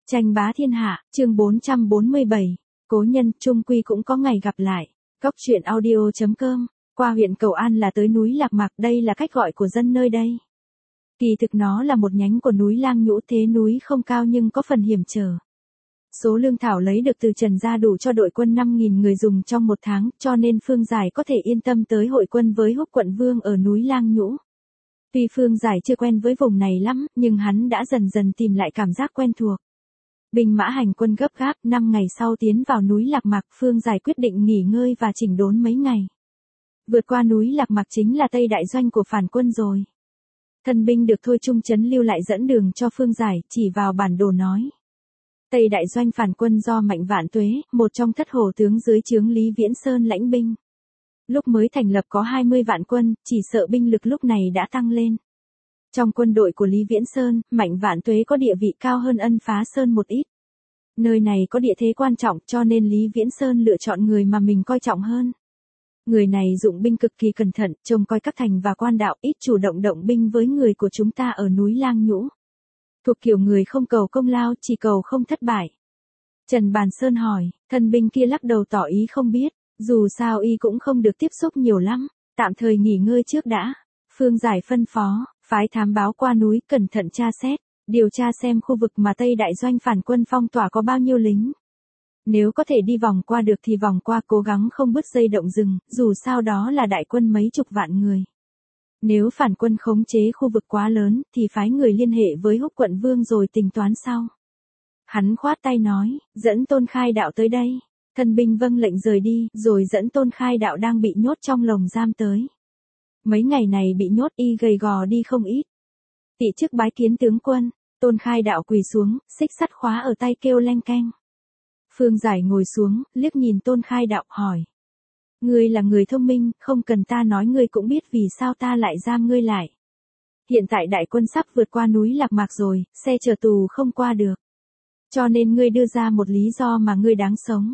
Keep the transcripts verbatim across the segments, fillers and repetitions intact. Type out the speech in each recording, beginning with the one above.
Tranh bá thiên hạ, chương bốn trăm bốn mươi bảy. Cố nhân, chung quy cũng có ngày gặp lại. Góc truyện audio chấm com. Qua huyện Cầu An là tới núi Lạc Mạc, đây là cách gọi của dân nơi đây. Kỳ thực nó là một nhánh của núi Lang Nhũ, thế núi không cao nhưng có phần hiểm trở. Số lương thảo lấy được từ Trần gia đủ cho đội quân năm nghìn người dùng trong một tháng, cho nên Phương Giải có thể yên tâm tới hội quân với Húc quận vương ở núi Lang Nhũ. Tuy Phương Giải chưa quen với vùng này lắm, nhưng hắn đã dần dần tìm lại cảm giác quen thuộc. Binh mã hành quân gấp gáp, năm ngày sau tiến vào núi Lạc Mạc, Phương Giải quyết định nghỉ ngơi và chỉnh đốn mấy ngày. Vượt qua núi Lạc Mạc chính là Tây Đại Doanh của phản quân rồi. Thân binh được Thôi Trung Chấn lưu lại dẫn đường cho Phương Giải, chỉ vào bản đồ nói. Tây Đại Doanh phản quân do Mạnh Vạn Tuế, một trong thất hổ tướng dưới trướng Lý Viễn Sơn lãnh binh. Lúc mới thành lập có hai mươi vạn quân, chỉ sợ binh lực lúc này đã tăng lên. Trong quân đội của Lý Viễn Sơn, Mạnh Vạn Tuế có địa vị cao hơn Ân Phá Sơn một ít. Nơi này có địa thế quan trọng cho nên Lý Viễn Sơn lựa chọn người mà mình coi trọng hơn. Người này dụng binh cực kỳ cẩn thận, trông coi các thành và quan đạo, ít chủ động động binh với người của chúng ta ở núi Lang Nhũ. Thuộc kiểu người không cầu công lao, chỉ cầu không thất bại. Trần Bàn Sơn hỏi, thân binh kia lắc đầu tỏ ý không biết, dù sao y cũng không được tiếp xúc nhiều lắm, tạm thời nghỉ ngơi trước đã. Phương Giải phân phó, phái thám báo qua núi cẩn thận tra xét, điều tra xem khu vực mà Tây Đại Doanh phản quân phong tỏa có bao nhiêu lính. Nếu có thể đi vòng qua được thì vòng qua, cố gắng không bứt dây động rừng, dù sao đó là đại quân mấy chục vạn người. Nếu phản quân khống chế khu vực quá lớn, thì phái người liên hệ với Húc quận vương rồi tính toán sau. Hắn khoát tay nói, dẫn Tôn Khai Đạo tới đây. Thân binh vâng lệnh rời đi, rồi dẫn Tôn Khai Đạo đang bị nhốt trong lồng giam tới. Mấy ngày này bị nhốt y gầy gò đi không ít. Tị chức bái kiến tướng quân, Tôn Khai Đạo quỳ xuống, xích sắt khóa ở tay kêu leng keng. Phương Giải ngồi xuống, liếc nhìn Tôn Khai Đạo hỏi. Ngươi là người thông minh, không cần ta nói ngươi cũng biết vì sao ta lại giam ngươi lại. Hiện tại đại quân sắp vượt qua núi Lạc Mạc rồi, xe chở tù không qua được. Cho nên ngươi đưa ra một lý do mà ngươi đáng sống.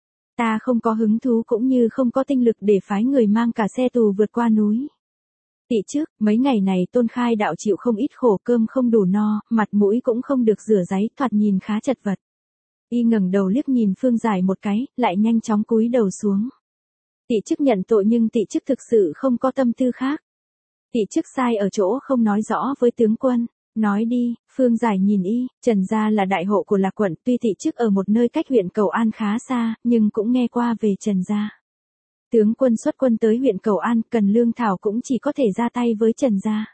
Ta không có hứng thú cũng như không có tinh lực để phái người mang cả xe tù vượt qua núi. Tị trước, mấy ngày này Tôn Khai Đạo chịu không ít khổ, cơm không đủ no, mặt mũi cũng không được rửa ráy, thoạt nhìn khá chật vật. Y ngẩng đầu liếc nhìn Phương Giải một cái, lại nhanh chóng cúi đầu xuống. Tị chức nhận tội nhưng tị chức thực sự không có tâm tư khác. Tị chức sai ở chỗ không nói rõ với tướng quân. Nói đi, Phương Giải nhìn y, Trần gia là đại hộ của Lạc quận, tuy tị chức ở một nơi cách huyện Cầu An khá xa, nhưng cũng nghe qua về Trần gia. Tướng quân xuất quân tới huyện Cầu An, cần lương thảo cũng chỉ có thể ra tay với Trần gia.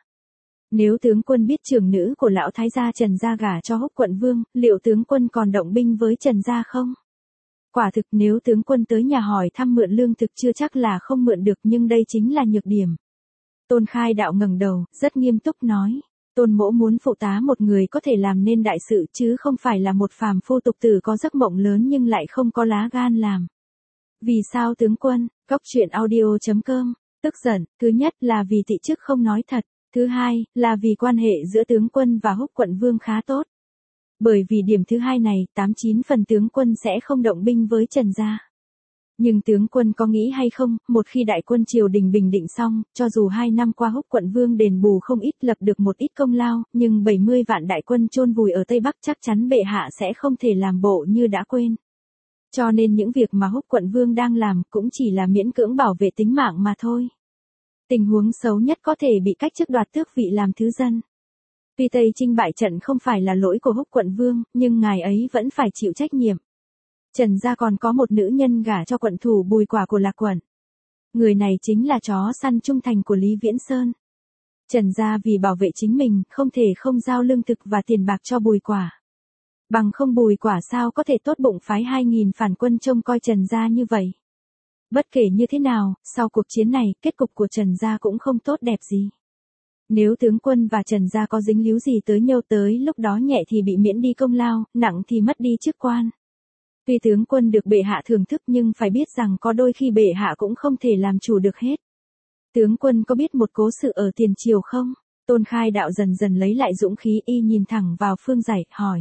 Nếu tướng quân biết trưởng nữ của lão thái gia Trần gia gả cho Húc quận vương, liệu tướng quân còn động binh với Trần gia không? Quả thực nếu tướng quân tới nhà hỏi thăm mượn lương thực chưa chắc là không mượn được, nhưng đây chính là nhược điểm. Tôn Khai Đạo ngẩng đầu, rất nghiêm túc nói. Tôn mỗ muốn phụ tá một người có thể làm nên đại sự chứ không phải là một phàm phu tục tử có giấc mộng lớn nhưng lại không có lá gan làm. Vì sao tướng quân? Góc truyện audio chấm com. Tức giận, thứ nhất là vì tị chức không nói thật, thứ hai là vì quan hệ giữa tướng quân và Húc quận vương khá tốt. Bởi vì điểm thứ hai này, tám chín phần tướng quân sẽ không động binh với Trần gia. Nhưng tướng quân có nghĩ hay không, một khi đại quân triều đình bình định xong, cho dù hai năm qua Húc quận vương đền bù không ít, lập được một ít công lao, nhưng bảy mươi vạn đại quân chôn vùi ở Tây Bắc chắc chắn bệ hạ sẽ không thể làm bộ như đã quên. Cho nên những việc mà Húc quận vương đang làm cũng chỉ là miễn cưỡng bảo vệ tính mạng mà thôi. Tình huống xấu nhất có thể bị cách chức đoạt tước vị làm thứ dân. Tuy Tây Trinh bại trận không phải là lỗi của Húc quận vương, nhưng ngài ấy vẫn phải chịu trách nhiệm. Trần gia còn có một nữ nhân gả cho quận thủ Bùi Quả của Lạc quận. Người này chính là chó săn trung thành của Lý Viễn Sơn. Trần gia vì bảo vệ chính mình, không thể không giao lương thực và tiền bạc cho Bùi Quả. Bằng không Bùi Quả sao có thể tốt bụng phái hai nghìn phản quân trông coi Trần gia như vậy. Bất kể như thế nào, sau cuộc chiến này, kết cục của Trần gia cũng không tốt đẹp gì. Nếu tướng quân và Trần gia có dính líu gì tới nhau, tới lúc đó nhẹ thì bị miễn đi công lao, nặng thì mất đi chức quan. Tuy tướng quân được bệ hạ thưởng thức nhưng phải biết rằng có đôi khi bệ hạ cũng không thể làm chủ được hết. Tướng quân có biết một cố sự ở tiền triều không? Tôn Khai Đạo dần dần lấy lại dũng khí, y nhìn thẳng vào Phương Giải, hỏi.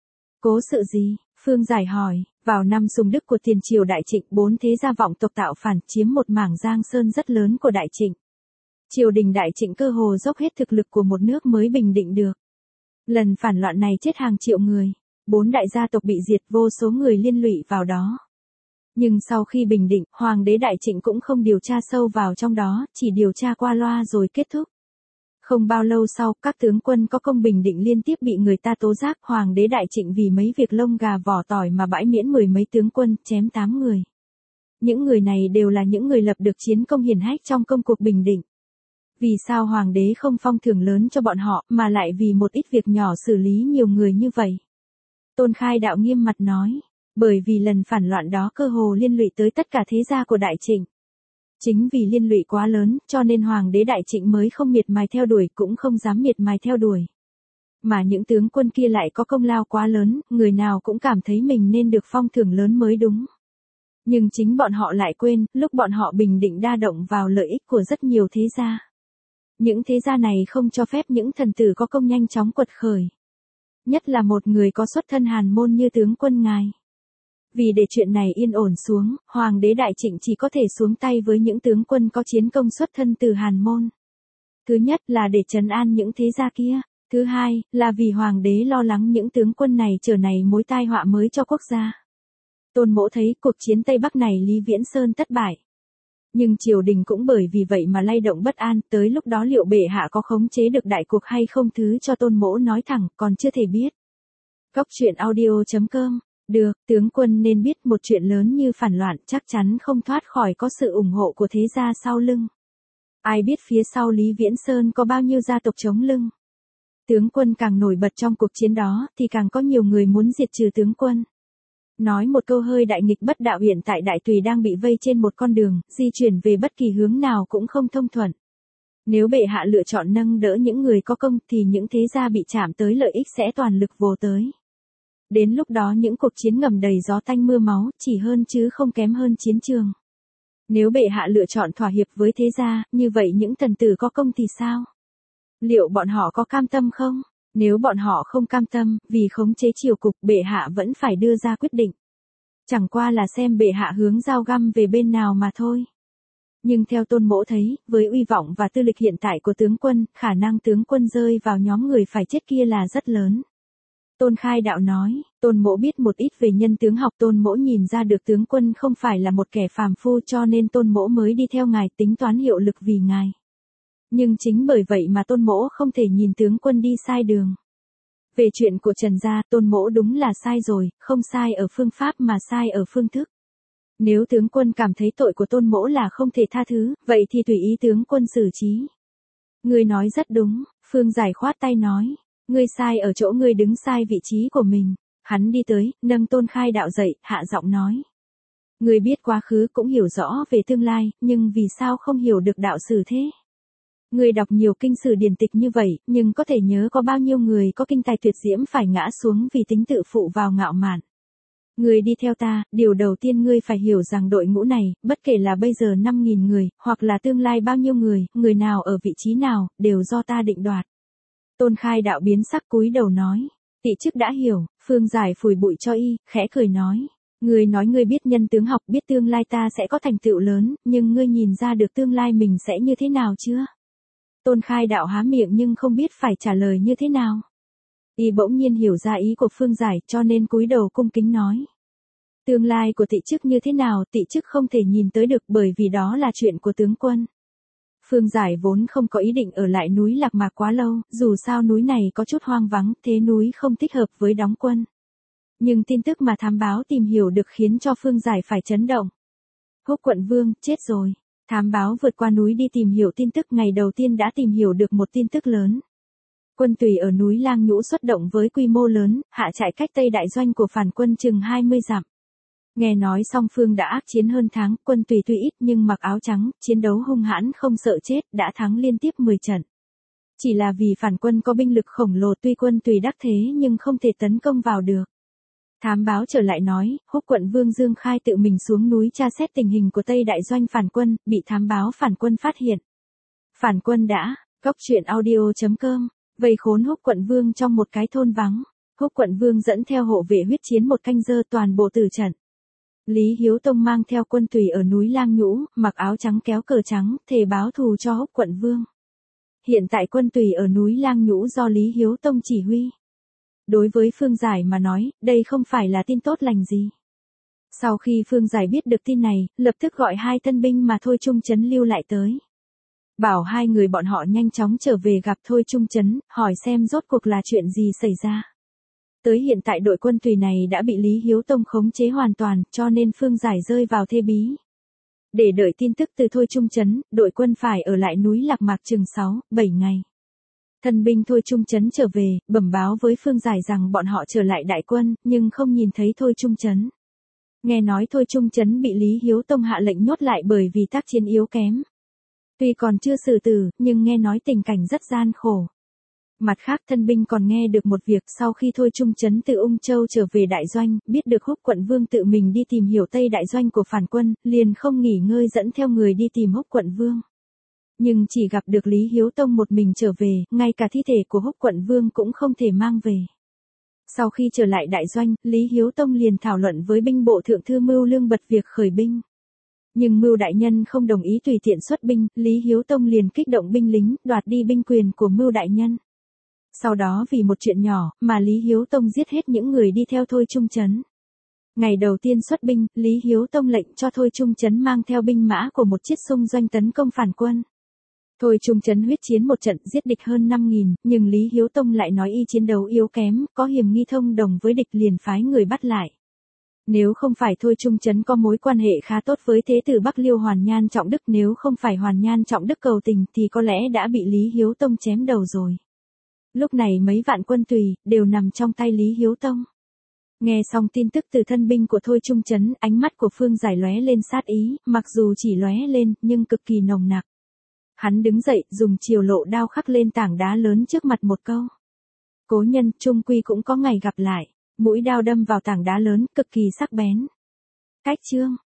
Cố sự gì? Phương Giải hỏi, vào năm Sùng Đức của tiền triều Đại Trịnh, bốn thế gia vọng tộc tạo phản chiếm một mảng giang sơn rất lớn của Đại Trịnh. Triều đình Đại Trịnh cơ hồ dốc hết thực lực của một nước mới bình định được. Lần phản loạn này chết hàng triệu người. Bốn đại gia tộc bị diệt, vô số người liên lụy vào đó. Nhưng sau khi bình định, Hoàng đế Đại Trịnh cũng không điều tra sâu vào trong đó, chỉ điều tra qua loa rồi kết thúc. Không bao lâu sau, các tướng quân có công bình định liên tiếp bị người ta tố giác Hoàng đế Đại Trịnh vì mấy việc lông gà vỏ tỏi mà bãi miễn mười mấy tướng quân, chém tám người. Những người này đều là những người lập được chiến công hiển hách trong công cuộc bình định. Vì sao Hoàng đế không phong thưởng lớn cho bọn họ, mà lại vì một ít việc nhỏ xử lý nhiều người như vậy? Tôn Khai Đạo nghiêm mặt nói, bởi vì lần phản loạn đó cơ hồ liên lụy tới tất cả thế gia của Đại Trịnh. Chính vì liên lụy quá lớn, cho nên Hoàng đế Đại Trịnh mới không miệt mài theo đuổi, cũng không dám miệt mài theo đuổi. Mà những tướng quân kia lại có công lao quá lớn, người nào cũng cảm thấy mình nên được phong thưởng lớn mới đúng. Nhưng chính bọn họ lại quên, lúc bọn họ bình định đa động vào lợi ích của rất nhiều thế gia. Những thế gia này không cho phép những thần tử có công nhanh chóng quật khởi. Nhất là một người có xuất thân hàn môn như tướng quân ngài. Vì để chuyện này yên ổn xuống, Hoàng đế Đại Trịnh chỉ có thể xuống tay với những tướng quân có chiến công xuất thân từ hàn môn. Thứ nhất là để trấn an những thế gia kia. Thứ hai, là vì Hoàng đế lo lắng những tướng quân này trở này mối tai họa mới cho quốc gia. Tôn Mỗ thấy cuộc chiến Tây Bắc này Lý Viễn Sơn thất bại. Nhưng triều đình cũng bởi vì vậy mà lay động bất an, tới lúc đó liệu bệ hạ có khống chế được đại cuộc hay không thứ cho Tôn Mỗ nói thẳng, còn chưa thể biết. Góc truyện audio chấm com. Được, tướng quân nên biết một chuyện lớn như phản loạn chắc chắn không thoát khỏi có sự ủng hộ của thế gia sau lưng. Ai biết phía sau Lý Viễn Sơn có bao nhiêu gia tộc chống lưng. Tướng quân càng nổi bật trong cuộc chiến đó thì càng có nhiều người muốn diệt trừ tướng quân. Nói một câu hơi đại nghịch bất đạo, hiện tại Đại Tùy đang bị vây trên một con đường, di chuyển về bất kỳ hướng nào cũng không thông thuận. Nếu bệ hạ lựa chọn nâng đỡ những người có công thì những thế gia bị chạm tới lợi ích sẽ toàn lực vồ tới. Đến lúc đó những cuộc chiến ngầm đầy gió tanh mưa máu, chỉ hơn chứ không kém hơn chiến trường. Nếu bệ hạ lựa chọn thỏa hiệp với thế gia, như vậy những thần tử có công thì sao? Liệu bọn họ có cam tâm không? Nếu bọn họ không cam tâm, vì khống chế triều cục, bệ hạ vẫn phải đưa ra quyết định. Chẳng qua là xem bệ hạ hướng dao găm về bên nào mà thôi. Nhưng theo Tôn Mỗ thấy, với uy vọng và tư lịch hiện tại của tướng quân, khả năng tướng quân rơi vào nhóm người phải chết kia là rất lớn. Tôn Khai Đạo nói, Tôn Mỗ biết một ít về nhân tướng học, Tôn Mỗ nhìn ra được tướng quân không phải là một kẻ phàm phu, cho nên Tôn Mỗ mới đi theo ngài, tính toán hiệu lực vì ngài. Nhưng chính bởi vậy mà Tôn Mỗ không thể nhìn tướng quân đi sai đường. Về chuyện của Trần gia, Tôn Mỗ đúng là sai rồi, không sai ở phương pháp mà sai ở phương thức. Nếu tướng quân cảm thấy tội của Tôn Mỗ là không thể tha thứ, vậy thì tùy ý tướng quân xử trí. Ngươi nói rất đúng, Phương Giải khoát tay nói. Ngươi sai ở chỗ ngươi đứng sai vị trí của mình. Hắn đi tới, nâng Tôn Khai Đạo dậy, hạ giọng nói. Ngươi biết quá khứ cũng hiểu rõ về tương lai, nhưng vì sao không hiểu được đạo sử thế? Ngươi đọc nhiều kinh sử điển tịch như vậy, nhưng có thể nhớ có bao nhiêu người có kinh tài tuyệt diễm phải ngã xuống vì tính tự phụ vào ngạo mạn. Ngươi đi theo ta, điều đầu tiên ngươi phải hiểu rằng đội ngũ này, bất kể là bây giờ năm nghìn người, hoặc là tương lai bao nhiêu người, người nào ở vị trí nào, đều do ta định đoạt. Tôn Khai Đạo biến sắc cúi đầu nói, Tị chức đã hiểu. Phương Giải phủi bụi cho y, khẽ cười nói, ngươi nói ngươi biết nhân tướng học, biết tương lai ta sẽ có thành tựu lớn, nhưng ngươi nhìn ra được tương lai mình sẽ như thế nào chưa? Tôn Khai Đạo há miệng nhưng không biết phải trả lời như thế nào. Y bỗng nhiên hiểu ra ý của Phương Giải, cho nên cúi đầu cung kính nói. Tương lai của Tị chức như thế nào, Tị chức không thể nhìn tới được, bởi vì đó là chuyện của tướng quân. Phương Giải vốn không có ý định ở lại núi Lạc Mạc quá lâu, dù sao núi này có chút hoang vắng, thế núi không thích hợp với đóng quân. Nhưng tin tức mà thám báo tìm hiểu được khiến cho Phương Giải phải chấn động. Húc quận vương, chết rồi. Thám báo vượt qua núi đi tìm hiểu tin tức, ngày đầu tiên đã tìm hiểu được một tin tức lớn. Quân Tùy ở núi Lang Nhũ xuất động với quy mô lớn, hạ trại cách Tây đại doanh của phản quân chừng hai mươi dặm. Nghe nói song phương đã ác chiến hơn tháng, Quân Tùy tuy ít nhưng mặc áo trắng, chiến đấu hung hãn không sợ chết, đã thắng liên tiếp mười trận. Chỉ là vì phản quân có binh lực khổng lồ, tuy Quân Tùy đắc thế nhưng không thể tấn công vào được. Thám báo trở lại nói, Húc quận vương Dương Khai tự mình xuống núi tra xét tình hình của Tây đại doanh phản quân, bị thám báo phản quân phát hiện. Phản quân đã, góc truyện audio chấm com, vây khốn Húc quận vương trong một cái thôn vắng. Húc quận vương dẫn theo hộ vệ huyết chiến một canh giờ, toàn bộ tử trận. Lý Hiếu Tông mang theo Quân Tùy ở núi Lang Nhũ, mặc áo trắng kéo cờ trắng, thề báo thù cho Húc quận vương. Hiện tại Quân Tùy ở núi Lang Nhũ do Lý Hiếu Tông chỉ huy. Đối với Phương Giải mà nói, đây không phải là tin tốt lành gì. Sau khi Phương Giải biết được tin này, lập tức gọi hai thân binh mà Thôi Trung Chấn lưu lại tới. Bảo hai người bọn họ nhanh chóng trở về gặp Thôi Trung Chấn, hỏi xem rốt cuộc là chuyện gì xảy ra. Tới hiện tại đội quân Tùy này đã bị Lý Hiếu Tông khống chế hoàn toàn, cho nên Phương Giải rơi vào thế bí. Để đợi tin tức từ Thôi Trung Chấn, đội quân phải ở lại núi Lạc Mạc chừng sáu, bảy ngày. Thân binh Thôi Trung Chấn trở về, bẩm báo với Phương Giải rằng bọn họ trở lại đại quân, nhưng không nhìn thấy Thôi Trung Chấn. Nghe nói Thôi Trung Chấn bị Lý Hiếu Tông hạ lệnh nhốt lại bởi vì tác chiến yếu kém. Tuy còn chưa xử tử, nhưng nghe nói tình cảnh rất gian khổ. Mặt khác thân binh còn nghe được một việc sau khi Thôi Trung Chấn từ Ung Châu trở về đại doanh, biết được Húc Quận Vương tự mình đi tìm hiểu Tây đại doanh của phản quân, liền không nghỉ ngơi dẫn theo người đi tìm Húc Quận Vương. Nhưng chỉ gặp được Lý Hiếu Tông một mình trở về, ngay cả thi thể của Húc Quận Vương cũng không thể mang về. Sau khi trở lại đại doanh, Lý Hiếu Tông liền thảo luận với binh bộ thượng thư Mưu Lương Bật việc khởi binh. Nhưng Mưu đại nhân không đồng ý tùy tiện xuất binh, Lý Hiếu Tông liền kích động binh lính, đoạt đi binh quyền của Mưu đại nhân. Sau đó vì một chuyện nhỏ, mà Lý Hiếu Tông giết hết những người đi theo Thôi Trung Chấn. Ngày đầu tiên xuất binh, Lý Hiếu Tông lệnh cho Thôi Trung Chấn mang theo binh mã của một chiết xung doanh tấn công phản quân. Thôi Trung Chấn huyết chiến một trận giết địch hơn năm nghìn, nhưng Lý Hiếu Tông lại nói y chiến đấu yếu kém, có hiểm nghi thông đồng với địch liền phái người bắt lại. Nếu không phải Thôi Trung Chấn có mối quan hệ khá tốt với Thế tử Bắc Liêu Hoàn Nhan Trọng Đức, nếu không phải Hoàn Nhan Trọng Đức cầu tình thì có lẽ đã bị Lý Hiếu Tông chém đầu rồi. Lúc này mấy vạn quân Tùy, đều nằm trong tay Lý Hiếu Tông. Nghe xong tin tức từ thân binh của Thôi Trung Chấn, ánh mắt của Phương Giải lóe lên sát ý, mặc dù chỉ lóe lên, nhưng cực kỳ nồng nặc. Hắn đứng dậy, dùng chiều lộ đao khắc lên tảng đá lớn trước mặt một câu. Cố nhân, chung quy cũng có ngày gặp lại. Mũi đao đâm vào tảng đá lớn, cực kỳ sắc bén. Cách chương.